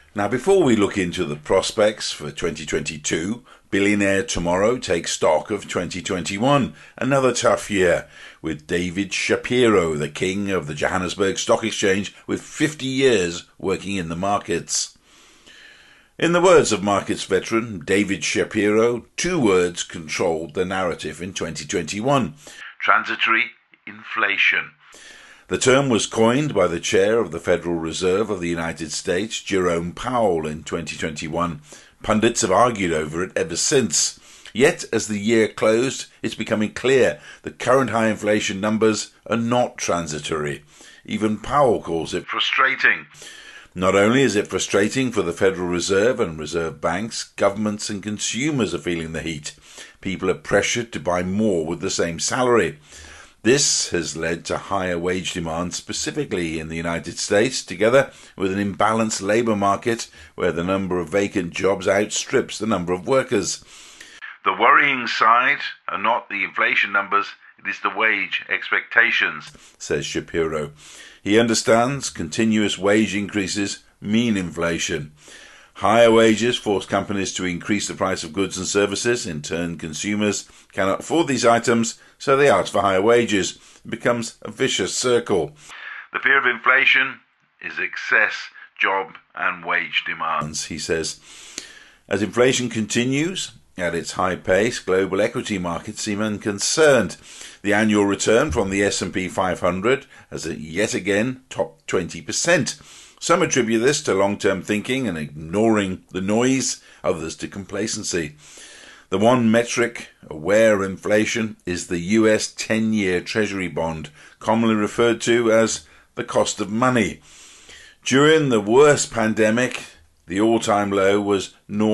Now, before we look into the prospects for 2022, Billionaire Tomorrow takes stock of 2021, another tough year, with David Shapiro, the king of the Johannesburg Stock Exchange, with 50 years working in the markets. In the words of markets veteran David Shapiro, two words controlled the narrative in 2021: transitory inflation. The term was coined by the chair of the Federal Reserve of the United States, Jerome Powell, in 2021. Pundits have argued over it ever since. Yet, as the year closed, it's becoming clear that current high inflation numbers are not transitory. Even Powell calls it frustrating. Not only is it frustrating for the Federal Reserve and reserve banks, governments and consumers are feeling the heat. People are pressured to buy more with the same salary. This has led to higher wage demand, specifically in the United States, together with an imbalanced labour market where the number of vacant jobs outstrips the number of workers. The worrying side are not the inflation numbers, it is the wage expectations, says Shapiro. He understands continuous wage increases mean inflation. Higher wages force companies to increase the price of goods and services. In turn, consumers cannot afford these items, so they ask for higher wages. It becomes a vicious circle. The fear of inflation is excess job and wage demands, he says. As inflation continues at its high pace, global equity markets seem unconcerned. The annual return from the S&P 500 has yet again topped 20%. Some attribute this to long-term thinking and ignoring the noise, others to complacency. The one metric aware of inflation is the US 10-year Treasury bond, commonly referred to as the cost of money. During the worst pandemic, the all-time low was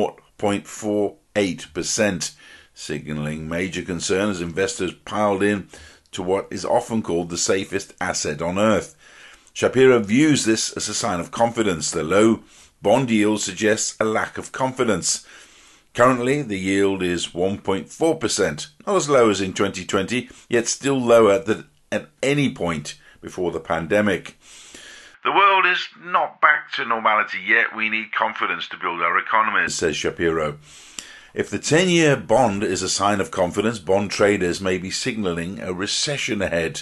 0.48%, signalling major concern as investors piled in to what is often called the safest asset on earth. Shapiro views this as a sign of confidence. The low bond yield suggests a lack of confidence. Currently, the yield is 1.4%, not as low as in 2020, yet still lower than at any point before the pandemic. The world is not back to normality yet. We need confidence to build our economies, says Shapiro. If the 10-year bond is a sign of confidence, bond traders may be signalling a recession ahead.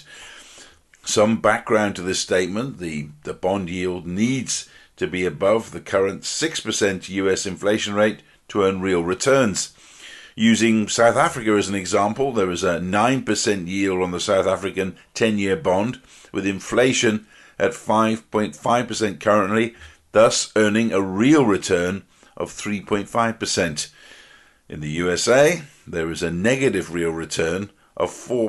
Some background to this statement: the bond yield needs to be above the current 6% US inflation rate to earn real returns. Using South Africa as an example, there is a 9% yield on the South African 10-year bond, with inflation at 5.5% currently, thus earning a real return of 3.5%. In the USA, there is a negative real return of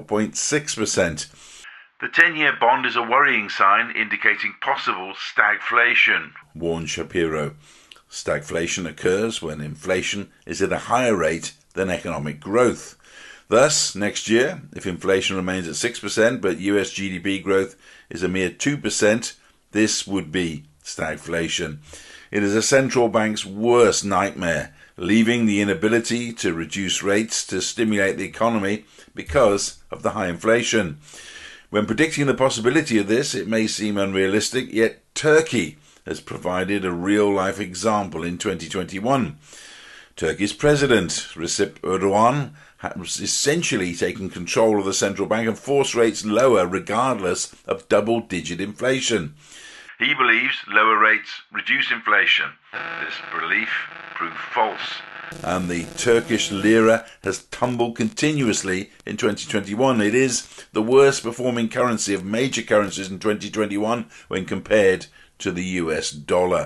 4.6%. The 10-year bond is a worrying sign indicating possible stagflation, warned Shapiro. Stagflation occurs when inflation is at a higher rate than economic growth. Thus, next year, if inflation remains at 6% but US GDP growth is a mere 2%, this would be stagflation. It is a central bank's worst nightmare, leaving the inability to reduce rates to stimulate the economy because of the high inflation. When predicting the possibility of this, it may seem unrealistic, yet Turkey has provided a real-life example in 2021. Turkey's president, Recep Erdogan, has essentially taken control of the central bank and forced rates lower regardless of double-digit inflation. He believes lower rates reduce inflation. This belief proved false, and the Turkish lira has tumbled continuously in 2021. It is the worst performing currency of major currencies in 2021 when compared to the US dollar.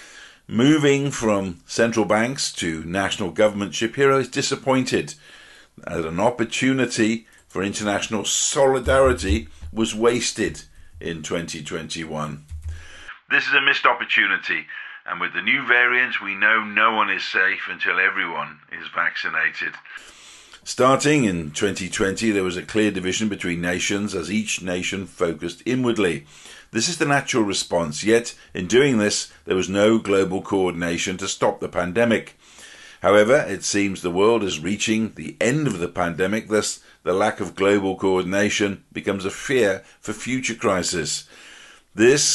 Moving from central banks to national government, Shapiro is disappointed that an opportunity for international solidarity was wasted in 2021. This is a missed opportunity, and with the new variants, we know no one is safe until everyone is vaccinated. Starting in 2020, there was a clear division between nations as each nation focused inwardly. This is the natural response, yet in doing this, there was no global coordination to stop the pandemic. However, it seems the world is reaching the end of the pandemic, thus the lack of global coordination becomes a fear for future crises. This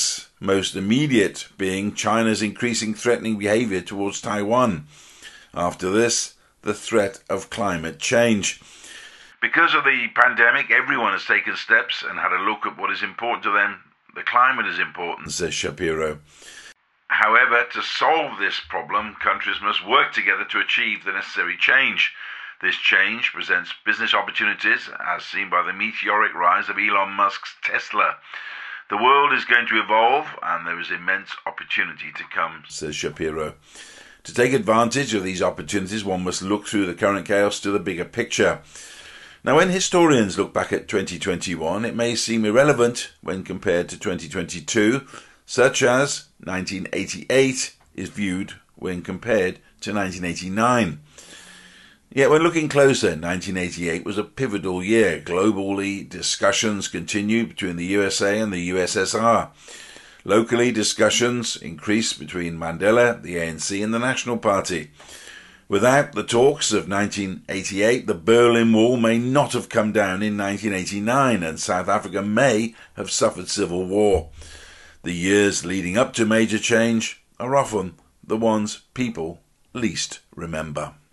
most immediate being China's increasing threatening behaviour towards Taiwan. After this, the threat of climate change. Because of the pandemic, everyone has taken steps and had a look at what is important to them. The climate is important, says Shapiro. However, to solve this problem, countries must work together to achieve the necessary change. This change presents business opportunities, as seen by the meteoric rise of Elon Musk's Tesla. The world is going to evolve, and there is immense opportunity to come, says Shapiro. To take advantage of these opportunities, one must look through the current chaos to the bigger picture. Now, when historians look back at 2021, it may seem irrelevant when compared to 2022, such as 1988 is viewed when compared to 1989. Yet when looking closer, 1988 was a pivotal year. Globally, discussions continued between the USA and the USSR. Locally, discussions increased between Mandela, the ANC and the National Party. Without the talks of 1988, the Berlin Wall may not have come down in 1989, and South Africa may have suffered civil war. The years leading up to major change are often the ones people least remember.